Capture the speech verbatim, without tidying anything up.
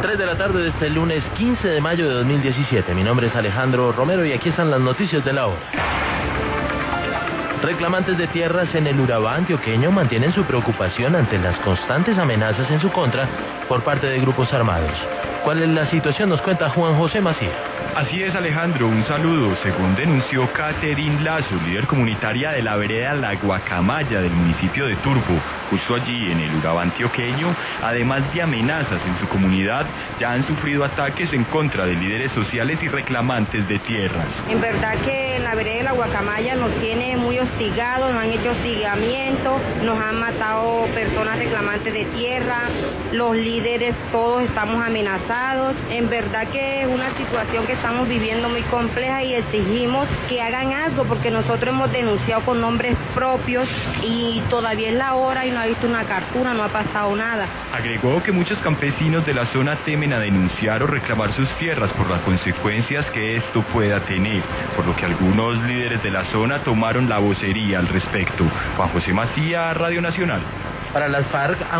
tres de la tarde de este lunes quince de mayo de dos mil diecisiete. Mi nombre es Alejandro Romero y aquí están las noticias de la hora. Reclamantes de tierras en el Urabá antioqueño mantienen su preocupación ante las constantes amenazas en su contra por parte de grupos armados. ¿Cuál es la situación? Nos cuenta Juan José Macía. Así es, Alejandro, un saludo. Según denunció Catherine Lazo, líder comunitaria de la vereda La Guacamaya del municipio de Turbo, justo allí en el Urabá antioqueño, además de amenazas en su comunidad, ya han sufrido ataques en contra de líderes sociales y reclamantes de tierras. En verdad que en la vereda de La Guacamaya nos tiene muy hostigados, nos han hecho hostigamiento, nos han matado personas reclamantes de tierra, los líderes todos estamos amenazados. En verdad que es una situación que estamos viviendo muy compleja y exigimos que hagan algo porque nosotros hemos denunciado con nombres propios y todavía es la hora y no ha visto una captura, no ha pasado nada. Agregó que muchos campesinos de la zona temen a denunciar o reclamar sus tierras por las consecuencias que esto pueda tener, por lo que algunos líderes de la zona tomaron la vocería al respecto. Juan José Macía, Radio Nacional. Para las FARC,